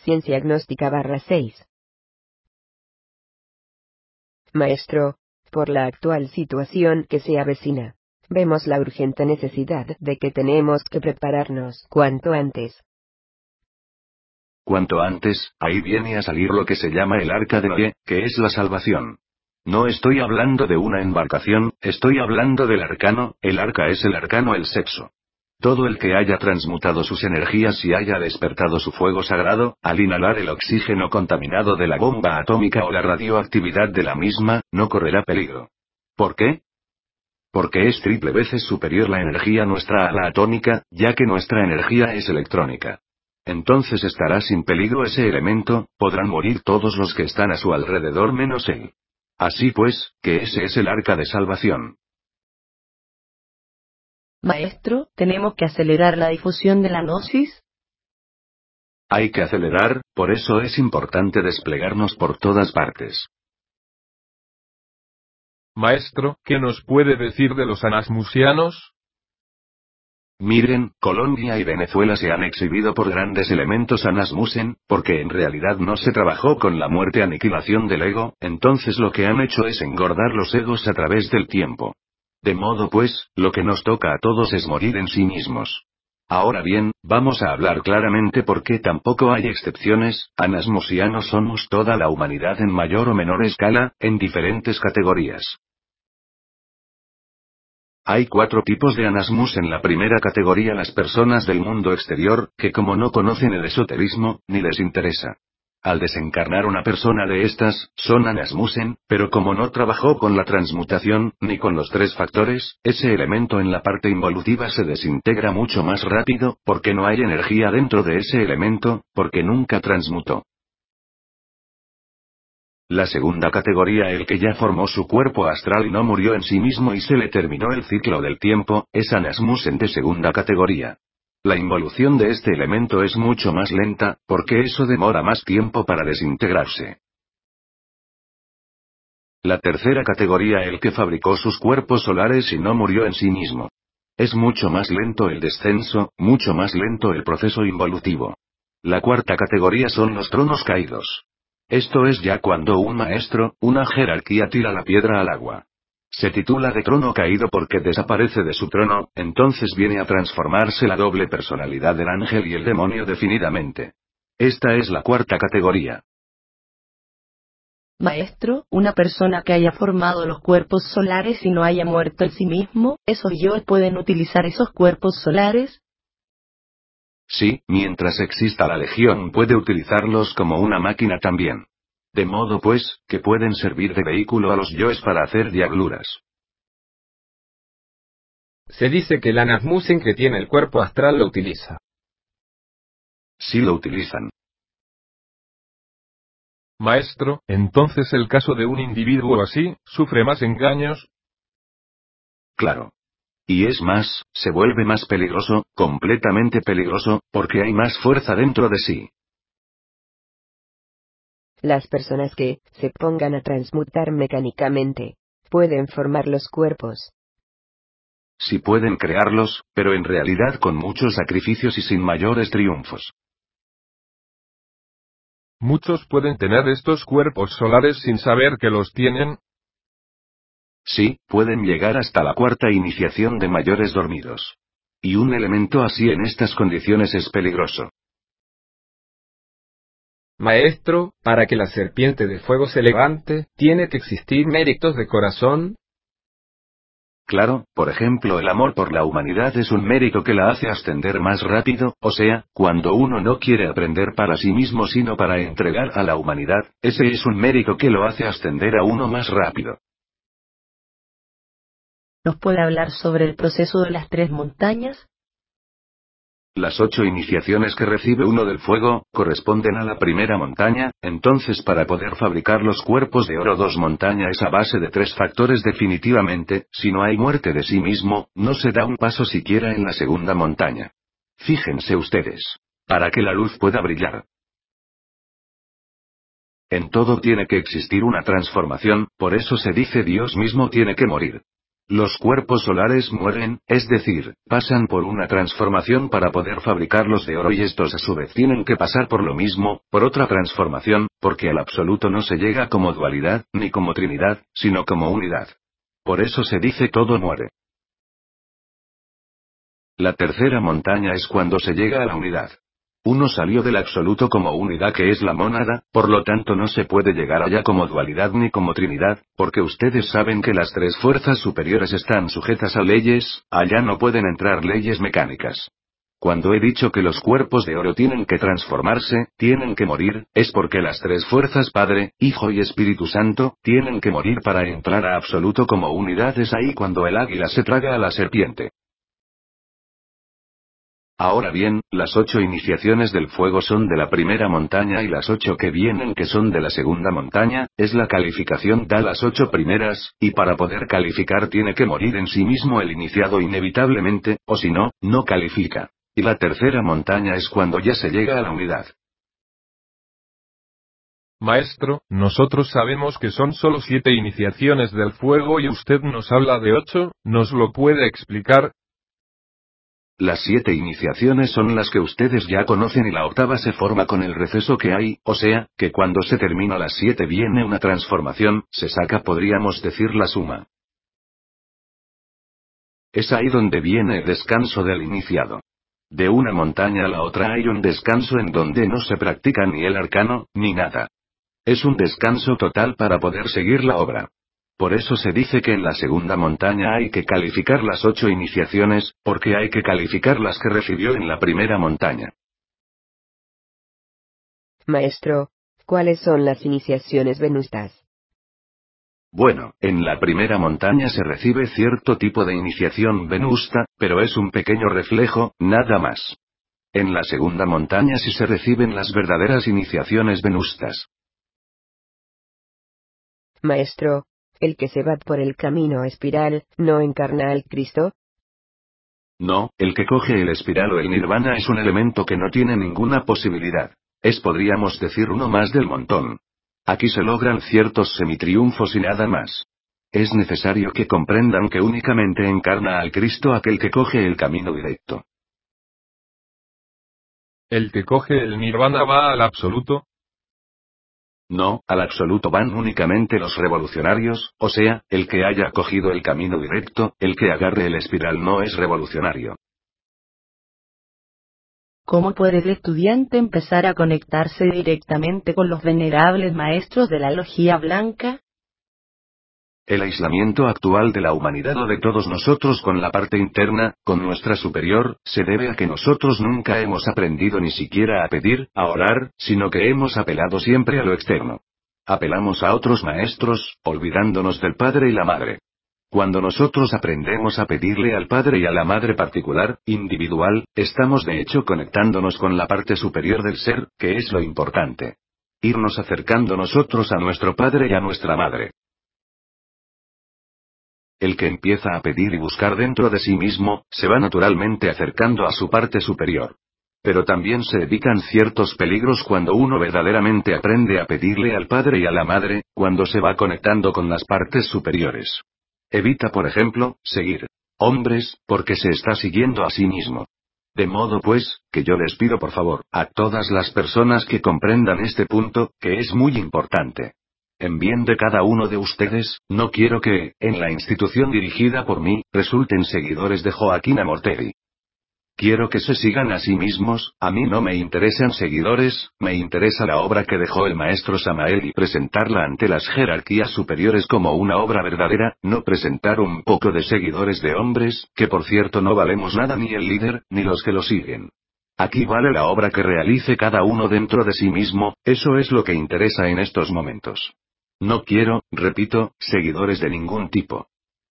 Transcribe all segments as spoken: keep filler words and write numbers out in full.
ciencia gnóstica barra seis. Maestro, por la actual situación que se avecina, vemos la urgente necesidad de que tenemos que prepararnos cuanto antes. Cuanto antes, ahí viene a salir lo que se llama el Arca de Noé, que es la salvación. No estoy hablando de una embarcación, estoy hablando del arcano. El arca es el arcano, el sexo. Todo el que haya transmutado sus energías y haya despertado su fuego sagrado, al inhalar el oxígeno contaminado de la bomba atómica o la radioactividad de la misma, no correrá peligro. ¿Por qué? Porque es triple veces superior la energía nuestra a la atómica, ya que nuestra energía es electrónica. Entonces estará sin peligro ese elemento, podrán morir todos los que están a su alrededor menos él. Así pues, que ese es el arca de salvación. Maestro, ¿tenemos que acelerar la difusión de la gnosis? Hay que acelerar, por eso es importante desplegarnos por todas partes. Maestro, ¿qué nos puede decir de los anasmusianos? Miren, Colombia y Venezuela se han exhibido por grandes elementos anasmusen, porque en realidad no se trabajó con la muerte aniquilación del ego, entonces lo que han hecho es engordar los egos a través del tiempo. De modo pues, lo que nos toca a todos es morir en sí mismos. Ahora bien, vamos a hablar claramente porque tampoco hay excepciones, anasmusianos somos toda la humanidad en mayor o menor escala, en diferentes categorías. Hay cuatro tipos de anasmus. En la primera categoría las personas del mundo exterior, que como no conocen el esoterismo, ni les interesa. Al desencarnar una persona de estas, son anasmusen, pero como no trabajó con la transmutación, ni con los tres factores, ese elemento en la parte involutiva se desintegra mucho más rápido, porque no hay energía dentro de ese elemento, porque nunca transmutó. La segunda categoría, el que ya formó su cuerpo astral y no murió en sí mismo y se le terminó el ciclo del tiempo, es anasmusen de segunda categoría. La involución de este elemento es mucho más lenta, porque eso demora más tiempo para desintegrarse. La tercera categoría, el que fabricó sus cuerpos solares y no murió en sí mismo. Es mucho más lento el descenso, mucho más lento el proceso involutivo. La cuarta categoría son los tronos caídos. Esto es ya cuando un maestro, una jerarquía tira la piedra al agua. Se titula de trono caído porque desaparece de su trono, entonces viene a transformarse la doble personalidad del ángel y el demonio definidamente. Esta es la cuarta categoría. Maestro, una persona que haya formado los cuerpos solares y no haya muerto en sí mismo, ¿esos yo pueden utilizar esos cuerpos solares? Sí, mientras exista la legión puede utilizarlos como una máquina también. De modo pues, que pueden servir de vehículo a los yoes para hacer diabluras. Se dice que el anasmusen que tiene el cuerpo astral lo utiliza. Sí lo utilizan. Maestro, entonces el caso de un individuo así, ¿sufre más engaños? Claro. Y es más, se vuelve más peligroso, completamente peligroso, porque hay más fuerza dentro de sí. Las personas que se pongan a transmutar mecánicamente, pueden formar los cuerpos. Sí pueden crearlos, pero en realidad con muchos sacrificios y sin mayores triunfos. ¿Muchos pueden tener estos cuerpos solares sin saber que los tienen? Sí, pueden llegar hasta la cuarta iniciación de mayores dormidos. Y un elemento así en estas condiciones es peligroso. Maestro, para que la serpiente de fuego se levante, ¿tiene que existir méritos de corazón? Claro, por ejemplo, el amor por la humanidad es un mérito que la hace ascender más rápido, o sea, cuando uno no quiere aprender para sí mismo sino para entregar a la humanidad, ese es un mérito que lo hace ascender a uno más rápido. ¿Nos puede hablar sobre el proceso de las tres montañas? Las ocho iniciaciones que recibe uno del fuego, corresponden a la primera montaña, entonces para poder fabricar los cuerpos de oro dos montañas es a base de tres factores definitivamente, si no hay muerte de sí mismo, no se da un paso siquiera en la segunda montaña. Fíjense ustedes. Para que la luz pueda brillar. En todo tiene que existir una transformación, por eso se dice Dios mismo tiene que morir. Los cuerpos solares mueren, es decir, pasan por una transformación para poder fabricarlos de oro y estos a su vez tienen que pasar por lo mismo, por otra transformación, porque al absoluto no se llega como dualidad, ni como trinidad, sino como unidad. Por eso se dice todo muere. La tercera montaña es cuando se llega a la unidad. Uno salió del absoluto como unidad que es la mónada, por lo tanto no se puede llegar allá como dualidad ni como trinidad, porque ustedes saben que las tres fuerzas superiores están sujetas a leyes, allá no pueden entrar leyes mecánicas. Cuando he dicho que los cuerpos de oro tienen que transformarse, tienen que morir, es porque las tres fuerzas Padre, Hijo y Espíritu Santo, tienen que morir para entrar a absoluto como unidad. Es ahí cuando el águila se traga a la serpiente. Ahora bien, las ocho iniciaciones del fuego son de la primera montaña y las ocho que vienen que son de la segunda montaña, es la calificación da las ocho primeras, y para poder calificar tiene que morir en sí mismo el iniciado inevitablemente, o si no, no califica. Y la tercera montaña es cuando ya se llega a la unidad. Maestro, nosotros sabemos que son solo siete iniciaciones del fuego y usted nos habla de ocho, ¿nos lo puede explicar? Las siete iniciaciones son las que ustedes ya conocen y la octava se forma con el receso que hay, o sea, que cuando se termina las siete viene una transformación, se saca podríamos decir la suma. Es ahí donde viene el descanso del iniciado. De una montaña a la otra hay un descanso en donde no se practica ni el arcano, ni nada. Es un descanso total para poder seguir la obra. Por eso se dice que en la segunda montaña hay que calificar las ocho iniciaciones, porque hay que calificar las que recibió en la primera montaña. Maestro, ¿cuáles son las iniciaciones venustas? Bueno, en la primera montaña se recibe cierto tipo de iniciación venusta, pero es un pequeño reflejo, nada más. En la segunda montaña sí se reciben las verdaderas iniciaciones venustas. Maestro, ¿el que se va por el camino espiral, no encarna al Cristo? No, el que coge el espiral o el nirvana es un elemento que no tiene ninguna posibilidad. Es podríamos decir uno más del montón. Aquí se logran ciertos semitriunfos y nada más. Es necesario que comprendan que únicamente encarna al Cristo aquel que coge el camino directo. ¿El que coge el nirvana va al absoluto? No, al absoluto van únicamente los revolucionarios, o sea, el que haya cogido el camino directo, el que agarre el espiral no es revolucionario. ¿Cómo puede el estudiante empezar a conectarse directamente con los venerables maestros de la Logía Blanca? El aislamiento actual de la humanidad o de todos nosotros con la parte interna, con nuestra superior, se debe a que nosotros nunca hemos aprendido ni siquiera a pedir, a orar, sino que hemos apelado siempre a lo externo. Apelamos a otros maestros, olvidándonos del Padre y la Madre. Cuando nosotros aprendemos a pedirle al Padre y a la Madre particular, individual, estamos de hecho conectándonos con la parte superior del ser, que es lo importante. Irnos acercando nosotros a nuestro Padre y a nuestra Madre. El que empieza a pedir y buscar dentro de sí mismo, se va naturalmente acercando a su parte superior. Pero también se evitan ciertos peligros cuando uno verdaderamente aprende a pedirle al Padre y a la Madre, cuando se va conectando con las partes superiores. Evita, por ejemplo, seguir hombres, porque se está siguiendo a sí mismo. De modo pues, que yo les pido por favor, a todas las personas que comprendan este punto, que es muy importante. En bien de cada uno de ustedes, no quiero que, en la institución dirigida por mí, resulten seguidores de Joaquín Amorteri. Quiero que se sigan a sí mismos, a mí no me interesan seguidores, me interesa la obra que dejó el maestro Samael y presentarla ante las jerarquías superiores como una obra verdadera, no presentar un poco de seguidores de hombres, que por cierto no valemos nada ni el líder, ni los que lo siguen. Aquí vale la obra que realice cada uno dentro de sí mismo, eso es lo que interesa en estos momentos. No quiero, repito, seguidores de ningún tipo.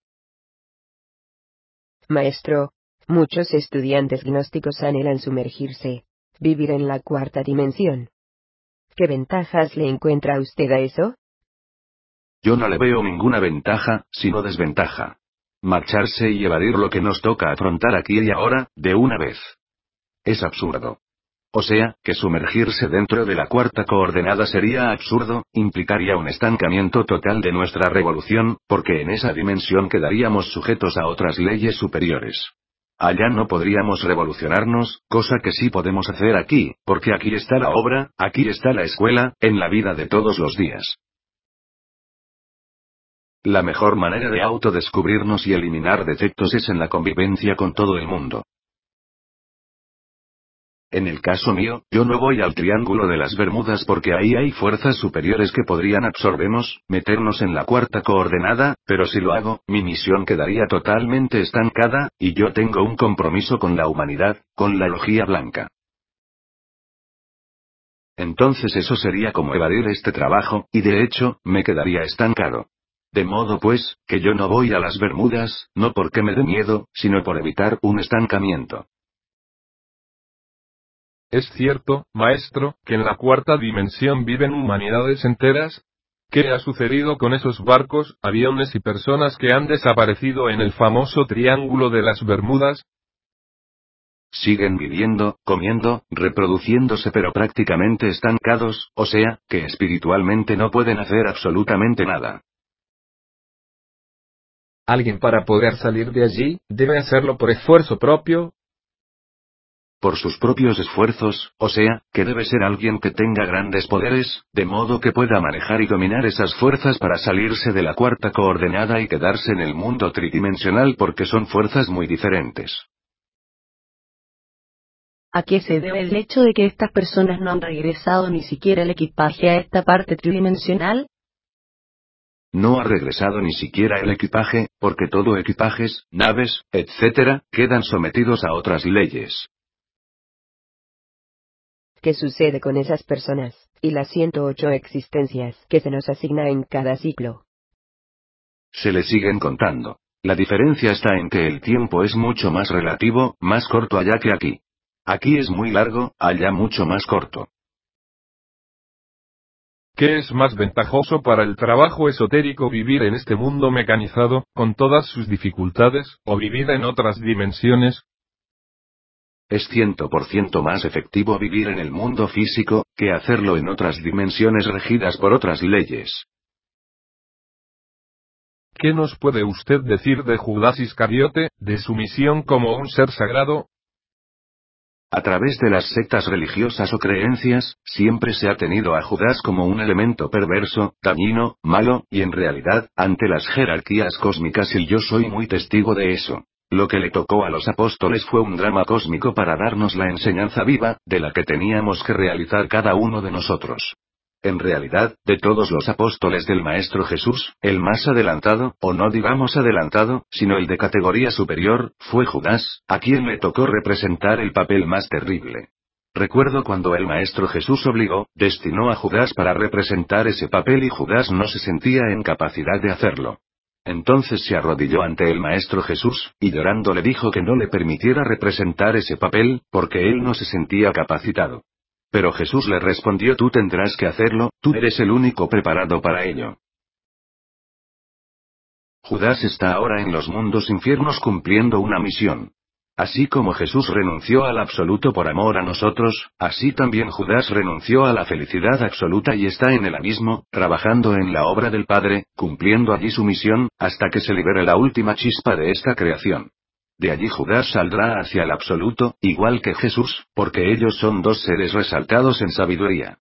Maestro, muchos estudiantes gnósticos anhelan sumergirse, vivir en la cuarta dimensión. ¿Qué ventajas le encuentra usted a eso? Yo no le veo ninguna ventaja, sino desventaja. Marcharse y evadir lo que nos toca afrontar aquí y ahora, de una vez. Es absurdo. o sea, que sumergirse dentro de la cuarta coordenada sería absurdo, implicaría un estancamiento total de nuestra revolución, porque en esa dimensión quedaríamos sujetos a otras leyes superiores. Allá no podríamos revolucionarnos, cosa que sí podemos hacer aquí, porque aquí está la obra, aquí está la escuela, en la vida de todos los días. La mejor manera de autodescubrirnos y eliminar defectos es en la convivencia con todo el mundo. En el caso mío, yo no voy al Triángulo de las Bermudas porque ahí hay fuerzas superiores que podrían absorbernos, meternos en la cuarta coordenada, pero si lo hago, mi misión quedaría totalmente estancada, y yo tengo un compromiso con la humanidad, con la logía blanca. Entonces eso sería como evadir este trabajo, y de hecho, me quedaría estancado. De modo pues, que yo no voy a las Bermudas, no porque me dé miedo, sino por evitar un estancamiento. ¿Es cierto, maestro, que en la cuarta dimensión viven humanidades enteras? ¿Qué ha sucedido con esos barcos, aviones y personas que han desaparecido en el famoso Triángulo de las Bermudas? Siguen viviendo, comiendo, reproduciéndose pero prácticamente estancados, o sea, que espiritualmente no pueden hacer absolutamente nada. Alguien para poder salir de allí, debe hacerlo por esfuerzo propio. Por sus propios esfuerzos, o sea, que debe ser alguien que tenga grandes poderes, de modo que pueda manejar y dominar esas fuerzas para salirse de la cuarta coordenada y quedarse en el mundo tridimensional porque son fuerzas muy diferentes. ¿A qué se debe el hecho de que estas personas no han regresado ni siquiera el equipaje a esta parte tridimensional? No ha regresado ni siquiera el equipaje, porque todo equipajes, naves, etcétera, quedan sometidos a otras leyes. ¿Qué sucede con esas personas, y las ciento ocho existencias que se nos asigna en cada ciclo? Se le siguen contando. La diferencia está en que el tiempo es mucho más relativo, más corto allá que aquí. Aquí es muy largo, allá mucho más corto. ¿Qué es más ventajoso para el trabajo esotérico, vivir en este mundo mecanizado, con todas sus dificultades, o vivir en otras dimensiones? Es cien por ciento más efectivo vivir en el mundo físico, que hacerlo en otras dimensiones regidas por otras leyes. ¿Qué nos puede usted decir de Judas Iscariote, de su misión como un ser sagrado? A través de las sectas religiosas o creencias, siempre se ha tenido a Judas como un elemento perverso, dañino, malo, y en realidad, ante las jerarquías cósmicas y yo soy muy testigo de eso. Lo que le tocó a los apóstoles fue un drama cósmico para darnos la enseñanza viva, de la que teníamos que realizar cada uno de nosotros. En realidad, de todos los apóstoles del Maestro Jesús, el más adelantado, o no digamos adelantado, sino el de categoría superior, fue Judas, a quien le tocó representar el papel más terrible. Recuerdo cuando el Maestro Jesús obligó, destinó a Judas para representar ese papel y Judas no se sentía en capacidad de hacerlo. Entonces se arrodilló ante el Maestro Jesús, y llorando le dijo que no le permitiera representar ese papel, porque él no se sentía capacitado. Pero Jesús le respondió: tú tendrás que hacerlo, tú eres el único preparado para ello. Judas está ahora en los mundos infiernos cumpliendo una misión. Así como Jesús renunció al absoluto por amor a nosotros, así también Judas renunció a la felicidad absoluta y está en el abismo, trabajando en la obra del Padre, cumpliendo allí su misión, hasta que se libere la última chispa de esta creación. De allí Judas saldrá hacia el absoluto, igual que Jesús, porque ellos son dos seres resaltados en sabiduría.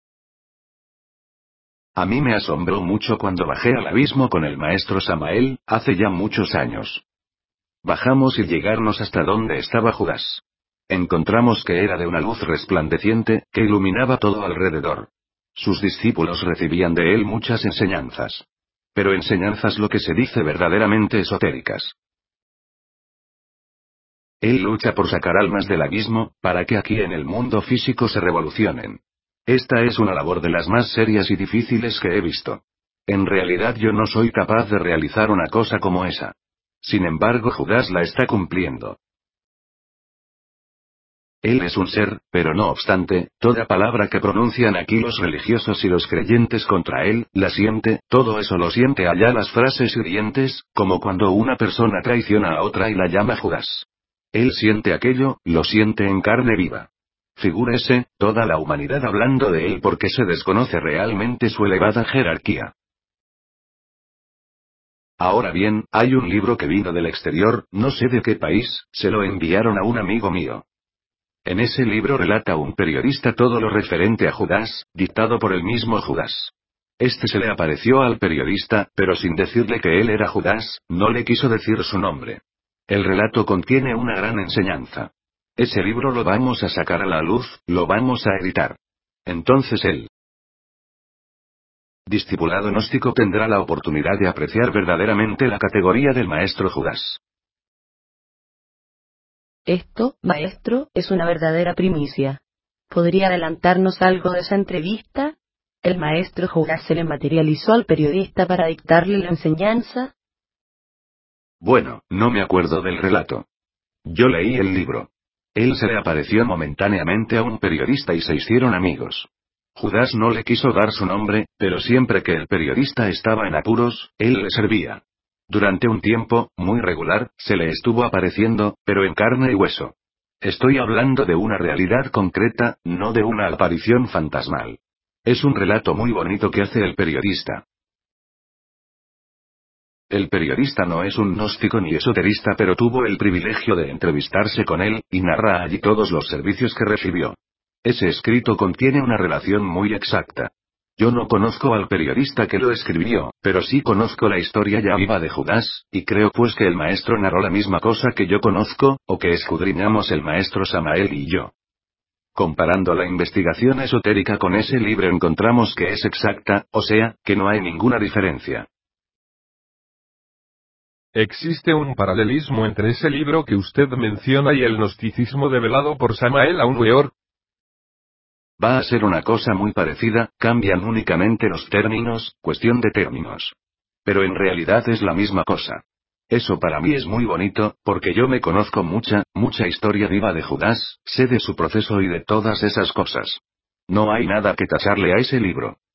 A mí me asombró mucho cuando bajé al abismo con el maestro Samael, hace ya muchos años. Bajamos y llegarnos hasta donde estaba Judas. Encontramos que era de una luz resplandeciente, que iluminaba todo alrededor. Sus discípulos recibían de él muchas enseñanzas. Pero enseñanzas lo que se dice verdaderamente esotéricas. Él lucha por sacar almas del abismo, para que aquí en el mundo físico se revolucionen. Esta es una labor de las más serias y difíciles que he visto. En realidad yo no soy capaz de realizar una cosa como esa. Sin embargo, Judas la está cumpliendo. Él es un ser, pero no obstante, toda palabra que pronuncian aquí los religiosos y los creyentes contra él, la siente, todo eso lo siente allá las frases hirientes, como cuando una persona traiciona a otra y la llama Judas. Él siente aquello, lo siente en carne viva. Figúrese, toda la humanidad hablando de él porque se desconoce realmente su elevada jerarquía. Ahora bien, hay un libro que vino del exterior, no sé de qué país, se lo enviaron a un amigo mío. En ese libro relata un periodista todo lo referente a Judas, dictado por el mismo Judas. Este se le apareció al periodista, pero sin decirle que él era Judas, no le quiso decir su nombre. El relato contiene una gran enseñanza. Ese libro lo vamos a sacar a la luz, lo vamos a editar. Entonces él, discipulado gnóstico, tendrá la oportunidad de apreciar verdaderamente la categoría del maestro Judas. Esto, maestro, es una verdadera primicia. ¿Podría adelantarnos algo de esa entrevista? ¿El maestro Judas se le materializó al periodista para dictarle la enseñanza? Bueno, no me acuerdo del relato. Yo leí el libro. Él se le apareció momentáneamente a un periodista y se hicieron amigos. Judas no le quiso dar su nombre, pero siempre que el periodista estaba en apuros, él le servía. Durante un tiempo, muy regular, se le estuvo apareciendo, pero en carne y hueso. Estoy hablando de una realidad concreta, no de una aparición fantasmal. Es un relato muy bonito que hace el periodista. El periodista no es un gnóstico ni esoterista, pero tuvo el privilegio de entrevistarse con él, y narra allí todos los servicios que recibió. Ese escrito contiene una relación muy exacta. Yo no conozco al periodista que lo escribió, pero sí conozco la historia ya viva de Judas, y creo pues que el maestro narró la misma cosa que yo conozco, o que escudriñamos el maestro Samael y yo. Comparando la investigación esotérica con ese libro encontramos que es exacta, o sea, que no hay ninguna diferencia. ¿Existe un paralelismo entre ese libro que usted menciona y el gnosticismo develado por Samael Aun Weor? Va a ser una cosa muy parecida, cambian únicamente los términos, cuestión de términos. Pero en realidad es la misma cosa. Eso para mí es muy bonito, porque yo me conozco mucha, mucha historia viva de Judas, sé de su proceso y de todas esas cosas. No hay nada que tacharle a ese libro.